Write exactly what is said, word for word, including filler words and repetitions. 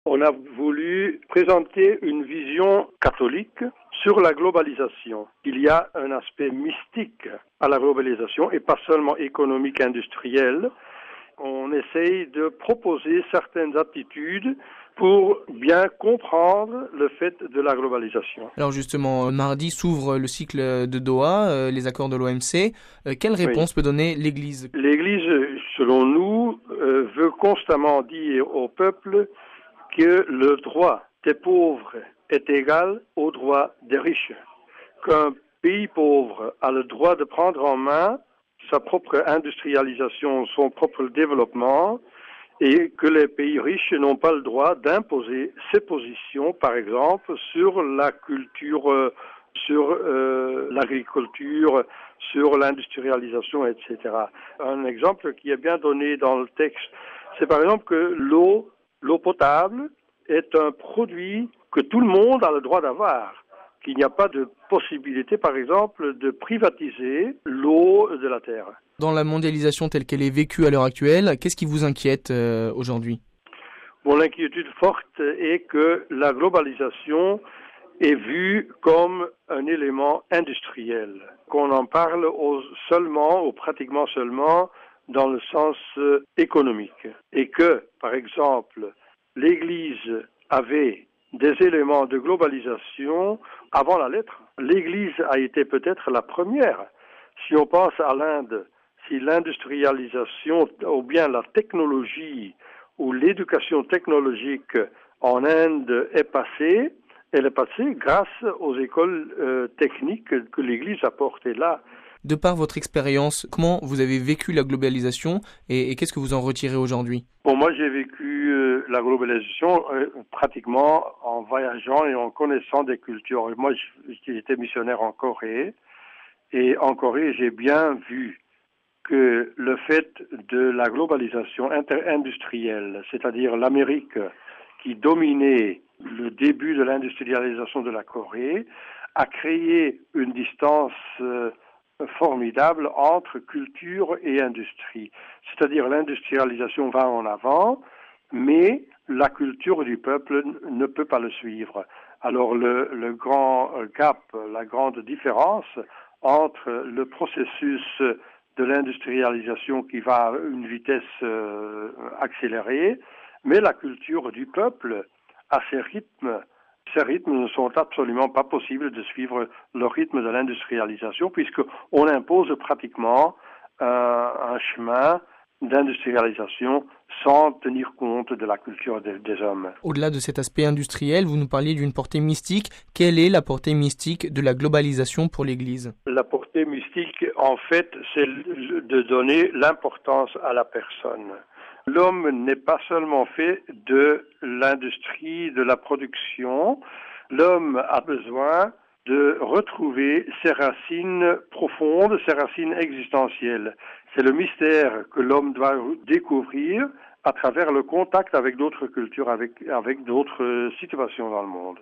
On a voulu présenter une vision catholique sur la globalisation. Il y a un aspect mystique à la globalisation et pas seulement économique, industriel. On essaye de proposer certaines attitudes pour bien comprendre le fait de la globalisation. Alors justement, mardi s'ouvre le cycle de Doha, euh, les accords de l'O M C. Euh, quelle Oui. réponse peut donner l'Église ? L'Église, selon nous, euh, veut constamment dire au peuple que le droit des pauvres est égal au droit des riches. Qu'un pays pauvre a le droit de prendre en main sa propre industrialisation, son propre développement, et que les pays riches n'ont pas le droit d'imposer ses positions, par exemple, sur la culture, euh, sur euh, l'agriculture, sur l'industrialisation, et cetera. Un exemple qui est bien donné dans le texte, c'est par exemple que l'eau, l'eau potable est un produit que tout le monde a le droit d'avoir. Qu'il n'y a pas de possibilité, par exemple, de privatiser l'eau de la terre. Dans la mondialisation telle qu'elle est vécue à l'heure actuelle, qu'est-ce qui vous inquiète euh, aujourd'hui ? Bon, l'inquiétude forte est que la globalisation est vue comme un élément industriel, qu'on en parle au, seulement ou pratiquement seulement dans le sens euh, économique. Et que, par exemple, l'Église avait des éléments de globalisation avant la lettre. L'Église a été peut-être la première. Si on pense à l'Inde, si l'industrialisation ou bien la technologie ou l'éducation technologique en Inde est passée, elle est passée grâce aux écoles euh, techniques que, que l'Église a portées là. De par votre expérience, comment vous avez vécu la globalisation et, et qu'est-ce que vous en retirez aujourd'hui ? Bon, moi, j'ai vécu euh, la globalisation euh, pratiquement en voyageant et en connaissant des cultures. Moi, j'étais missionnaire en Corée et en Corée, j'ai bien vu que le fait de la globalisation inter-industrielle, c'est-à-dire l'Amérique qui dominait le début de l'industrialisation de la Corée, a créé une distance euh, formidable entre culture et industrie. C'est-à-dire l'industrialisation va en avant, mais la culture du peuple ne peut pas le suivre. Alors le, le grand gap, la grande différence entre le processus de l'industrialisation qui va à une vitesse euh, accélérée, mais la culture du peuple à ses rythmes. Ces rythmes ne sont absolument pas possibles de suivre le rythme de l'industrialisation puisqu'on impose pratiquement euh, un chemin d'industrialisation sans tenir compte de la culture des, des hommes. Au-delà de cet aspect industriel, vous nous parliez d'une portée mystique. Quelle est la portée mystique de la globalisation pour l'Église ? La portée mystique, en fait, c'est de donner l'importance à la personne. L'homme n'est pas seulement fait de l'industrie, de la production. L'homme a besoin de retrouver ses racines profondes, ses racines existentielles. C'est le mystère que l'homme doit découvrir à travers le contact avec d'autres cultures, avec, avec d'autres situations dans le monde.